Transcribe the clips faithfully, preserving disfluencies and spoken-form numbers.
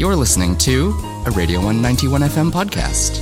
You're listening to a Radio one ninety-one F M podcast.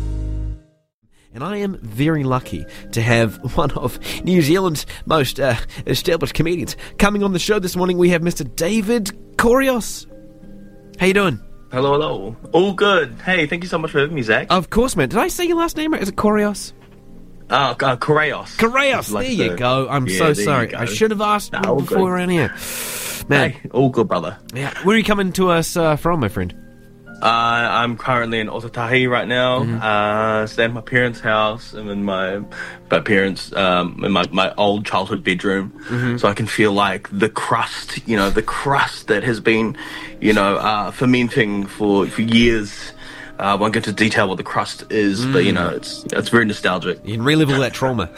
And I am very lucky to have one of New Zealand's most uh, established comedians coming on the show this morning. We have Mister David Kourios. How you doing? Hello, hello. All good. Hey, thank you so much for having me, Zach. Of course, man. Did I say your last name right? Is it Kourios? Uh, uh Kourios. Kourios. Like there you the, go. I'm yeah, so there sorry. you I should have asked nah, you before good. we were in here. Man. Hey, all good, brother. Yeah. Where are you coming to us uh, from, my friend? Uh, I'm currently in Otautahi right now. Mm-hmm. Uh, staying at my parents' house. I'm in my, my parents' um, in my, my old childhood bedroom, Mm-hmm. so I can feel like the crust, you know, the crust that has been, you know, uh, fermenting for for years. Uh, I won't get into detail what the crust is, mm. but you know, it's it's very nostalgic. You can relive all that trauma.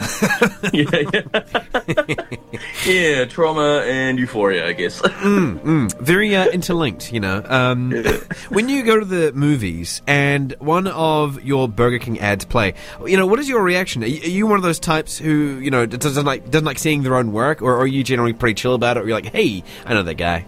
yeah, yeah. yeah, trauma and euphoria, I guess. mm, mm, very uh, interlinked, you know. Um, yeah. When you go to the movies and one of your Burger King ads play, you know, what is your reaction? Are you, are you one of those types who, you know, doesn't like doesn't like seeing their own work, or are you generally pretty chill about it? Or you're like, hey, I know that guy.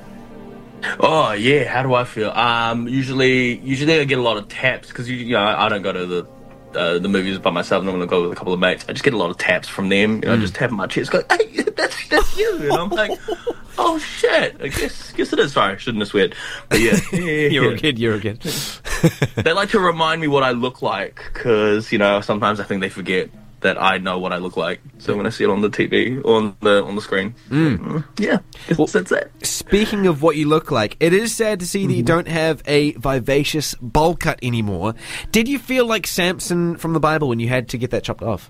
Oh yeah, how do I feel? Um, usually, usually I get a lot of taps because you, you know I don't go to the uh, the movies by myself. I'm gonna go with a couple of mates. I just get a lot of taps from them. You know, mm. just tapping my chest, go, "Hey, that's that's you," and I'm like, "Oh shit, I guess guess it is." Sorry, I shouldn't have sweared, but yeah, yeah, yeah you're yeah. a kid. You're a kid. They like to remind me what I look like because you know sometimes I think they forget that I know what I look like. So when I see it on the T V or on the on the screen, mm. yeah, well, that's it. Speaking of what you look like, it is sad to see mm-hmm. that you don't have a vivacious bowl cut anymore. Did you feel like Samson from the Bible when you had to get that chopped off?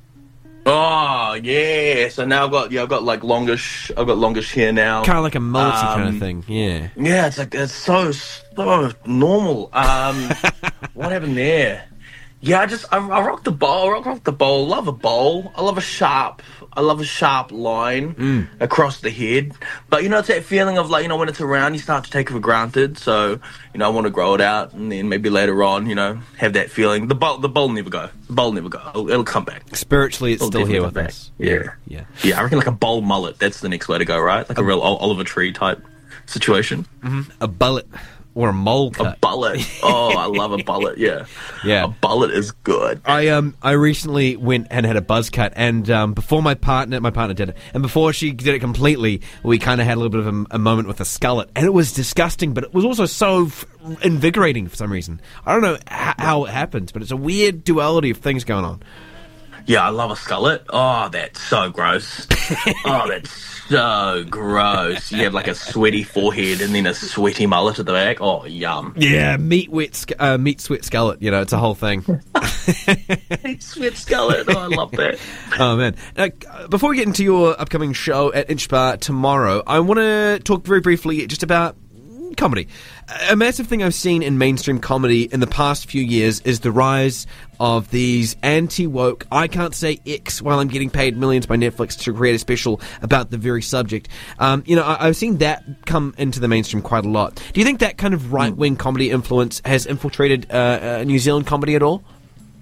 Oh yeah, so now I've got yeah I've got like longish I've got longish hair now, kind of like a multi um, kind of thing. Yeah, yeah, it's like it's so so normal. Um, what happened there? Yeah, I just I, I rock the bowl. I rock, rock the bowl. Love a bowl. I love a sharp. I love a sharp line mm. across the head. But you know, it's that feeling of like you know when it's around, you start to take it for granted. So you know, I want to grow it out, and then maybe later on, you know, have that feeling. The bowl, the bowl never go. The bowl never go. It'll, it'll come back. Spiritually, it's it'll still here with back. us. Yeah. yeah, yeah. I reckon like a bowl mullet. That's the next way to go, right? Like a, a real Oliver Tree type situation. Mm-hmm. A bullet. Or a mole cut. A bullet. Oh, I love a bullet, yeah. Yeah. A bullet is good. I um I recently went and had a buzz cut, and um before my partner, my partner did it, and before she did it completely, we kind of had a little bit of a, a moment with a skullet, and it was disgusting, but it was also so f- invigorating for some reason. I don't know h- how it happens, but it's a weird duality of things going on. Yeah, I love a skullet. Oh, that's so gross. Oh, that's so gross. You have like a sweaty forehead and then a sweaty mullet at the back. Oh, yum. Yeah, meat wet, sc- uh, meat sweat skullet. You know, it's a whole thing. Meat sweat skullet. Oh, I love that. Oh man! Now, before we get into your upcoming show at Inchbar tomorrow, I want to talk very briefly just about comedy. A massive thing I've seen in mainstream comedy in the past few years is the rise of these anti-woke, I can't say X while I'm getting paid millions by Netflix to create a special about the very subject. Um, you know, I, I've seen that come into the mainstream quite a lot. Do you think that kind of right-wing comedy influence has infiltrated uh, uh, New Zealand comedy at all?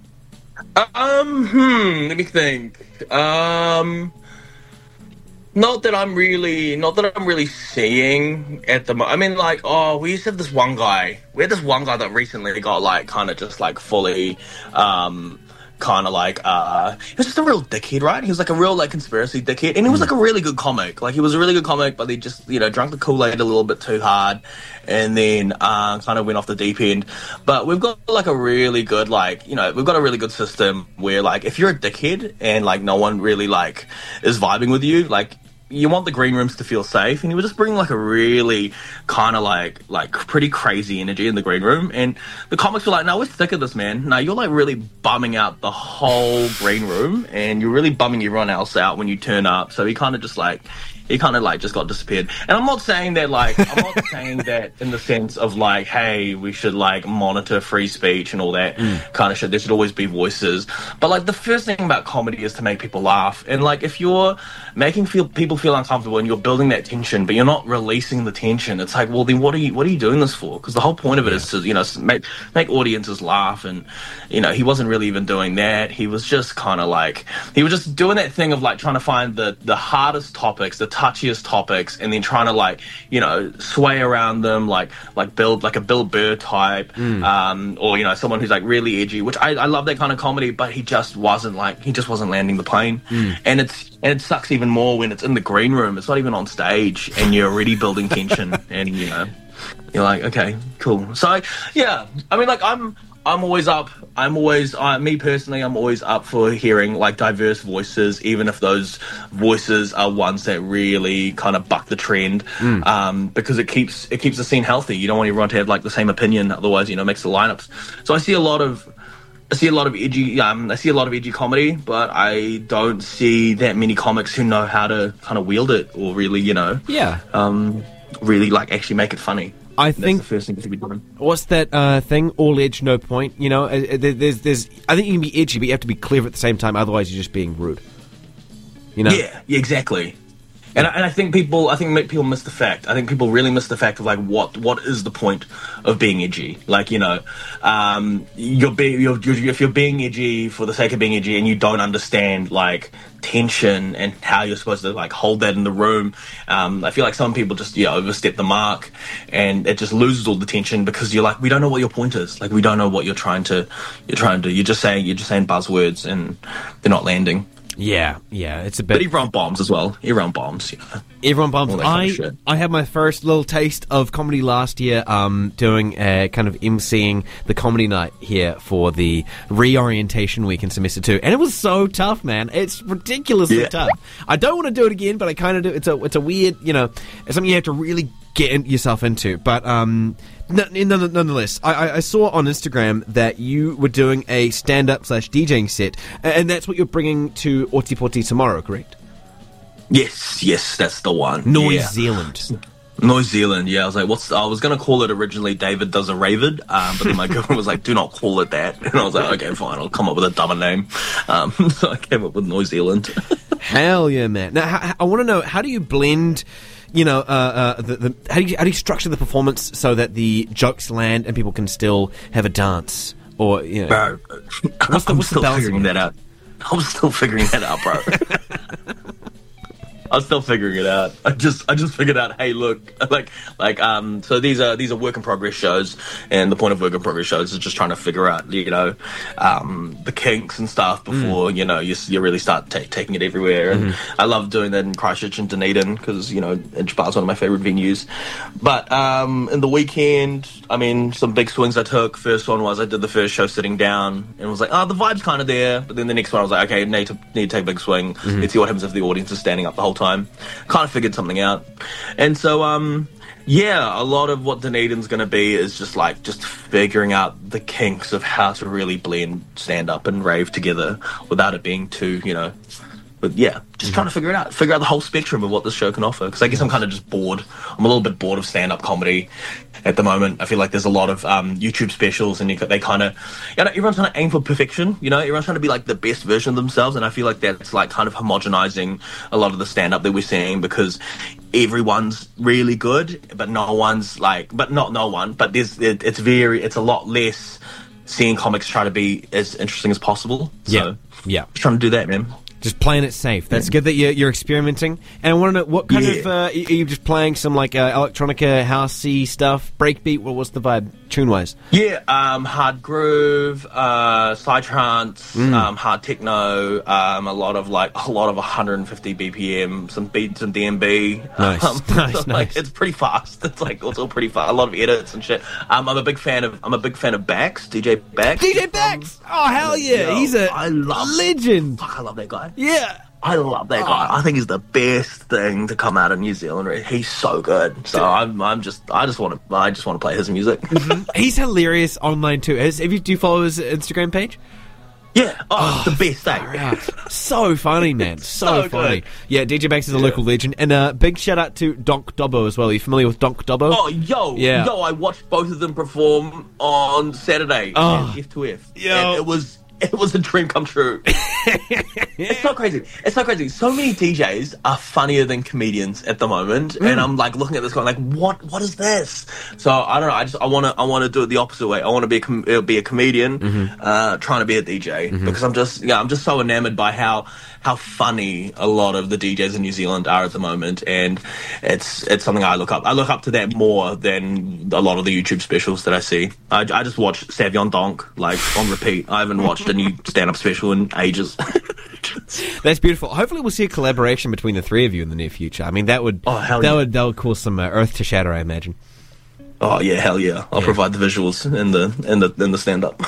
Um, hmm, let me think. Um... Not that I'm really, not that I'm really seeing at the moment. I mean, like, oh, we used to have this one guy. We had this one guy that recently got, like, kind of just, like, fully, um, kind of, like, uh, he was just a real dickhead, right? He was, like, a real, like, conspiracy dickhead. And he was, like, a really good comic. Like, he was a really good comic, but he just, you know, drunk the Kool-Aid a little bit too hard. And then, uh, kind of went off the deep end. But we've got, like, a really good, like, you know, we've got a really good system where, like, if you're a dickhead and, like, no one really, like, is vibing with you, like, you want the green rooms to feel safe, and he would just bring like a really kind of like like pretty crazy energy in the green room, and the comics were like, no, we're sick of this, man. No, you're like really bumming out the whole green room, and you're really bumming everyone else out when you turn up. So he kind of just like he kind of like just got disappeared. And I'm not saying that like I'm not saying that in the sense of like, hey, we should like monitor free speech and all that mm. kind of shit. There should always be voices. But like the first thing about comedy is to make people laugh. And like if you're making feel people feel uncomfortable and you're building that tension, but you're not releasing the tension, it's like, well, then what are you what are you doing this for? Because the whole point of it yeah. is to, you know, make make audiences laugh. And you know, he wasn't really even doing that. He was just kind of like he was just doing that thing of like trying to find the the hardest topics, the touchiest topics and then trying to like, you know, sway around them, like like build like a Bill Burr type, mm. um, or you know, someone who's like really edgy. Which I, I love that kind of comedy, but he just wasn't like he just wasn't landing the plane. Mm. And it's and it sucks even more when it's in the green room. It's not even on stage, and you're already building tension, and you know, you're like, okay, cool. So yeah, I mean, like I'm. I'm always up. I'm always, uh, me personally, I'm always up for hearing like diverse voices, even if those voices are ones that really kind of buck the trend, mm. um, because it keeps it keeps the scene healthy. You don't want everyone to have like the same opinion, otherwise, you know, it makes the lineups. So I see a lot of, I see a lot of edgy, um, I see a lot of edgy comedy, but I don't see that many comics who know how to kind of wield it or really, you know, yeah, um, really like actually make it funny. I think that's the first thing to be done. What's that uh, thing? All edge, no point. You know, uh, there's, there's. I think you can be edgy, but you have to be clever at the same time. Otherwise, you're just being rude. You know? Yeah, yeah, exactly. And I, and I think people, I think people miss the fact. I think people really miss the fact of like what what is the point of being edgy? Like, you know, um, you're being you're, you're, if you're being edgy for the sake of being edgy and you don't understand like tension and how you're supposed to like hold that in the room. Um, I feel like some people just, you know, overstep the mark and it just loses all the tension because you're like, we don't know what your point is. Like, we don't know what you're trying to, you're trying to, you're just saying, you're just saying buzzwords and they're not landing. Yeah, yeah, it's a bit. But everyone bombs as well. Everyone bombs, you know. Everyone bombs. I I had my first little taste of comedy last year, um, doing a kind of emceeing the comedy night here for the reorientation week in semester two, and it was so tough, man. It's ridiculously yeah. tough. I don't want to do it again, but I kind of do. It's a it's a weird, you know, it's something you have to really get in, yourself into. But um, nonetheless, I, I saw on Instagram that you were doing a stand-up slash DJing set, and that's what you're bringing to Otipoti tomorrow, correct? Yes, yes, that's the one. New yeah. Zealand. New Zealand, yeah. I was like, what's? I was going to call it originally David Does a Ravid, um, but then my girlfriend was like, do not call it that. And I was like, okay, fine, I'll come up with a dumber name. Um, so I came up with New Zealand. Hell yeah, man. Now, how, I want to know, how do you blend... You know, uh, uh, the, the, how do you how do you structure the performance so that the jokes land and people can still have a dance? Or you know, bro, what's the, I'm what's still the figuring that out. I'm still figuring that out, bro. I'm still figuring it out. I just I just figured out, hey, look, like like um so these are these are work in progress shows, and the point of work in progress shows is just trying to figure out, you know, um the kinks and stuff before mm. you know you you really start ta- taking it everywhere. And mm-hmm. I love doing that in Christchurch and Dunedin because, you know, Inchbar's one of my favorite venues. But um in the weekend, I mean, some big swings I took. First one was I did the first show sitting down and was like, oh, the vibe's kind of there. But then the next one I was like, okay, need to need to take a big swing. Mm-hmm. Let's see what happens if the audience is standing up the whole time. Kind of figured something out. And so um yeah, a lot of what Dunedin's going to be is just like just figuring out the kinks of how to really blend stand up and rave together without it being too, you know, but yeah, just mm-hmm. trying to figure it out, figure out the whole spectrum of what this show can offer. Because I guess I'm kind of just bored. I'm a little bit bored of stand-up comedy at the moment. I feel like there's a lot of um, YouTube specials, and you, they kind of, you know, everyone's trying to aim for perfection. You know, everyone's trying to be like the best version of themselves, and I feel like that's like kind of homogenizing a lot of the stand-up that we're seeing because everyone's really good, but no one's like, but not no one, but there's it, it's very, it's a lot less seeing comics try to be as interesting as possible. So, yeah, yeah, just trying to do that, man. Just playing it safe. That's yeah. good that you're, you're experimenting. And I want to know, what kind yeah. of... Uh, are you just playing some, like, uh, electronica, housey stuff? Breakbeat? What was the vibe, tune-wise? Yeah, um, hard groove, uh, psytrance, mm. um, hard techno, um, a lot of, like, a lot of one hundred fifty B P M, some beats and D M B. Nice, um, nice, so, nice. Like, it's pretty fast. It's, like, it's all pretty fast. A lot of edits and shit. Um, I'm a big fan of... I'm a big fan of Bax, D J Bax. D J Bax! Um, oh, hell yeah! Yo, He's a I love, legend! Fuck, I love that guy. Yeah. I love that guy. Oh. I think he's the best thing to come out of New Zealand. He's so good. So I'm, I'm just, I just want to, I just want to play his music. Mm-hmm. He's hilarious online too. Has, have you, do you follow his Instagram page? Yeah. Oh, oh the best thing. So funny, man. So, so funny. Good. Yeah, D J Bax is a yeah. local legend. And uh, big shout out to Donk Dobbo as well. Are you familiar with Donk Dobbo? Oh, yo. Yeah. Yo, I watched both of them perform on Saturday oh. at F two F. Yo. And it was, it was a dream come true. It's so crazy. It's so crazy. So many D Js are funnier than comedians at the moment, mm. and I'm like looking at this going like, what? What is this? So I don't know. I just I want to I want to do it the opposite way. I want to be a com- be a comedian, mm-hmm. uh, trying to be a D J mm-hmm. because I'm just yeah I'm just so enamored by how how funny a lot of the D Js in New Zealand are at the moment, and it's it's something I look up. I look up to that more than a lot of the YouTube specials that I see. I, I just watch Savion Donk like on repeat. I haven't watched a new stand-up special in ages. That's beautiful. Hopefully, we'll see a collaboration between the three of you in the near future. I mean, that would oh, that yeah. would that would cause some uh, earth to shatter, I imagine. Oh yeah, hell yeah! I'll yeah. provide the visuals in the in the in the stand up.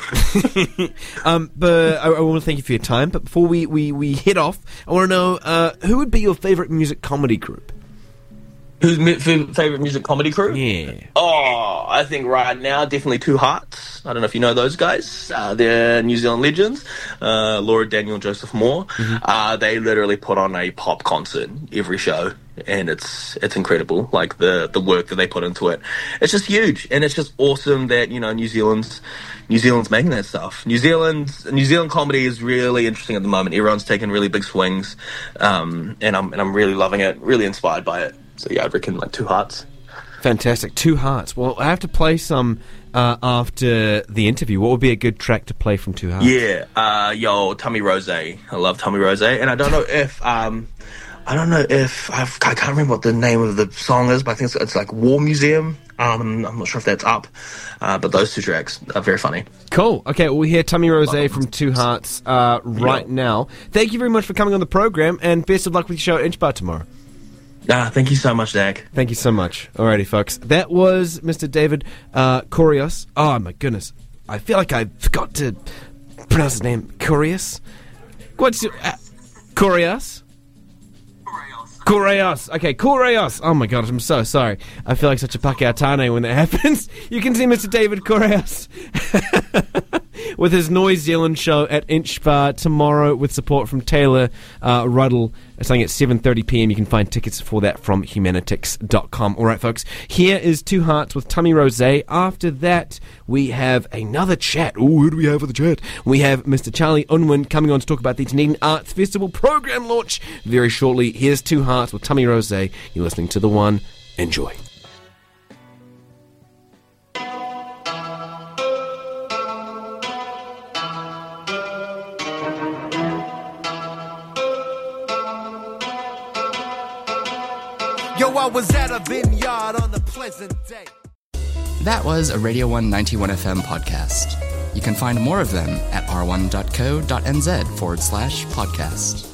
um, but I, I want to thank you for your time. But before we, we, we head off, I want to know uh, who would be your favorite music comedy group? Who's my favorite music comedy crew? Yeah. Oh, I think right now definitely Two Hearts. I don't know if you know those guys. Uh, they're New Zealand legends. Uh, Laura, Daniel, Joseph Moore. Mm-hmm. Uh, they literally put on a pop concert every show, and it's it's incredible. Like the the work that they put into it, it's just huge, and it's just awesome that you know New Zealand's New Zealand's making that stuff. New Zealand's New Zealand comedy is really interesting at the moment. Everyone's taking really big swings, um, and I'm and I'm really loving it. Really inspired by it. So yeah, I reckon like Two Hearts. Fantastic. Two Hearts. Well, I have to play some uh, after the interview. What would be a good track to play from Two Hearts? Yeah, uh, yo, Tommy Rose. I love Tommy Rose, and I don't know if um, I don't know if I've, I can't remember what the name of the song is, but I think it's, it's like War Museum. Um, I'm not sure if that's up, uh, but those two tracks are very funny. Cool. Okay, well, we hear Tommy Rose from Two Hearts uh, right yeah. now. Thank you very much for coming on the program, and best of luck with your show at Inch Bar tomorrow. Ah, thank you so much, Zach. Thank you so much. Alrighty, folks. That was Mister David uh, Kourios. Oh, my goodness. I feel like I forgot to pronounce his name. Kourios? What's your... Uh, Kourios? Kourios. Okay, Kourios. Oh, my God, I'm so sorry. I feel like such a Pakeatane when that happens. You can see Mister David Kourios with his Noise Zealand show at Inch Bar tomorrow with support from Taylor uh, Ruddle. Starting at seven thirty p.m. You can find tickets for that from humanitix dot com. All right, folks. Here is Two Hearts with Tommy Rose. After that, we have another chat. Oh, who do we have for the chat? We have Mister Charlie Unwin coming on to talk about the Dunedin Arts Festival program launch very shortly. Here's Two Hearts with Tommy Rose. You're listening to The One. Enjoy. Yo, I was at a vineyard on a pleasant day. That was a Radio one ninety-one F M podcast. You can find more of them at r one dot co dot n z forward slash podcast.